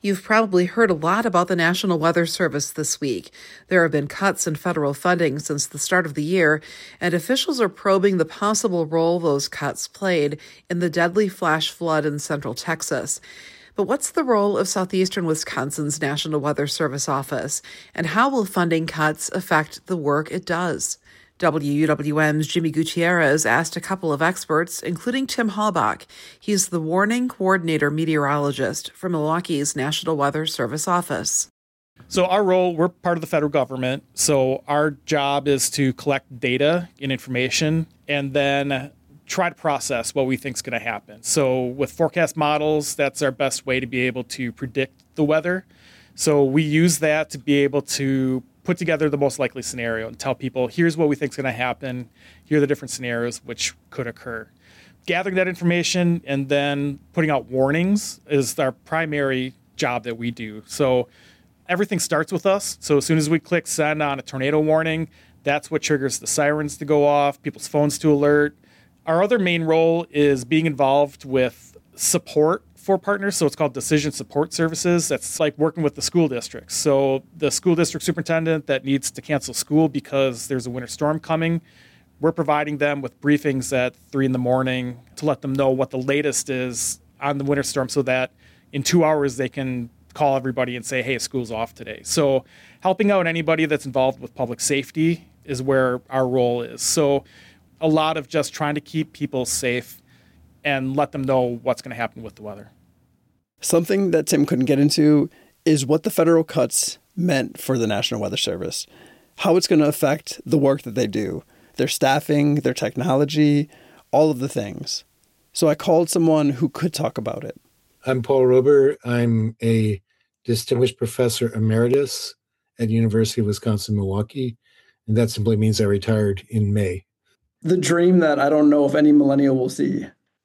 You've probably heard a lot about the National Weather Service this week. There have been cuts in federal funding since the start of the year, and officials are probing the possible role those cuts played in the deadly flash flood in central Texas. But what's the role of southeastern Wisconsin's National Weather Service office, and how will funding cuts affect the work it does? WUWM's Jimmy Gutierrez asked a couple of experts, including Tim Halbach. He's the Warning Coordinator Meteorologist for Milwaukee's National Weather Service office. So our role, we're part of the federal government. So our job is to collect data and information and then try to process what we think is going to happen. So with forecast models, that's our best way to be able to predict the weather. So we use that to be able to put together the most likely scenario and tell people, here's what we think is going to happen. Here are the different scenarios which could occur. Gathering that information and then putting out warnings is our primary job that we do. So everything starts with us. So as soon as we click send on a tornado warning, that's what triggers the sirens to go off, people's phones to alert. Our other main role is being involved with support for partners. So it's called decision support services. That's like working with the school districts. So the school district superintendent that needs to cancel school because there's a winter storm coming, we're providing them with briefings at 3 a.m. to let them know what the latest is on the winter storm so that in 2 hours they can call everybody and say, hey, school's off today. So helping out anybody that's involved with public safety is where our role is. So a lot of just trying to keep people safe and let them know what's going to happen with the weather. Something that Tim couldn't get into is what the federal cuts meant for the National Weather Service, how it's going to affect the work that they do, their staffing, their technology, all of the things. So I called someone who could talk about it. I'm Paul Rober. I'm a distinguished professor emeritus at the University of Wisconsin-Milwaukee, and that simply means I retired in May. The dream that I don't know if any millennial will see.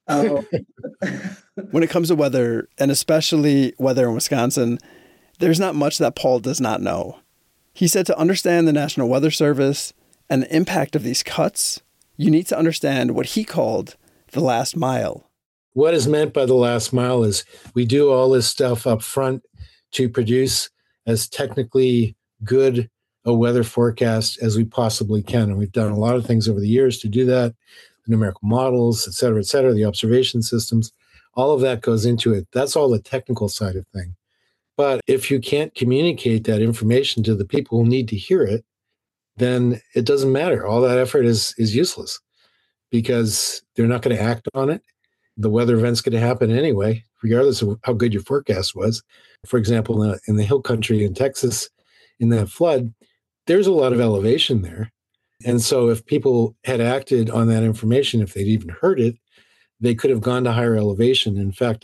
When it comes to weather, and especially weather in Wisconsin, there's not much that Paul does not know. He said to understand the National Weather Service and the impact of these cuts, you need to understand what he called the last mile. What is meant by the last mile is we do all this stuff up front to produce as technically good a weather forecast as we possibly can. And we've done a lot of things over the years to do that. The numerical models, et cetera, the observation systems, all of that goes into it. That's all the technical side of things. But if you can't communicate that information to the people who need to hear it, then it doesn't matter. All that effort is useless because they're not going to act on it. The weather event's going to happen anyway, regardless of how good your forecast was. For example, in the hill country in Texas, in that flood, there's a lot of elevation there. And so if people had acted on that information, if they'd even heard it, they could have gone to higher elevation. In fact,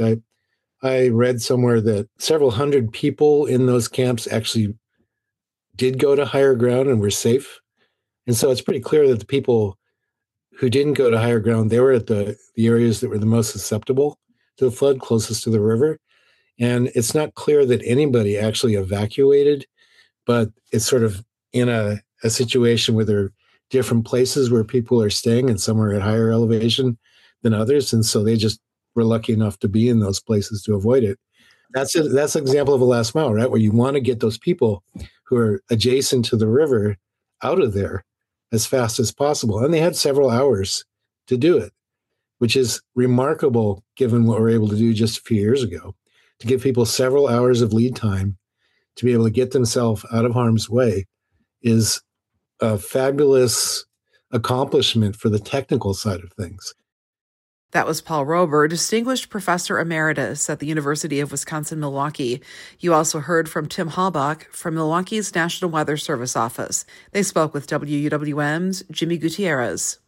I read somewhere that several hundred people in those camps actually did go to higher ground and were safe. And so it's pretty clear that the people who didn't go to higher ground, they were at the areas that were the most susceptible to the flood, closest to the river. And it's not clear that anybody actually evacuated, but it's sort of in a situation where there are different places where people are staying and some are at higher elevation than others. And so they just were lucky enough to be in those places to avoid it. That's an example of a last mile, right? Where you want to get those people who are adjacent to the river out of there as fast as possible. And they had several hours to do it, which is remarkable given what we were able to do just a few years ago, to give people several hours of lead time to be able to get themselves out of harm's way is a fabulous accomplishment for the technical side of things. That was Paul Rober, Distinguished Professor Emeritus at the University of Wisconsin-Milwaukee. You also heard from Tim Halbach from Milwaukee's National Weather Service office. They spoke with WUWM's Jimmy Gutierrez.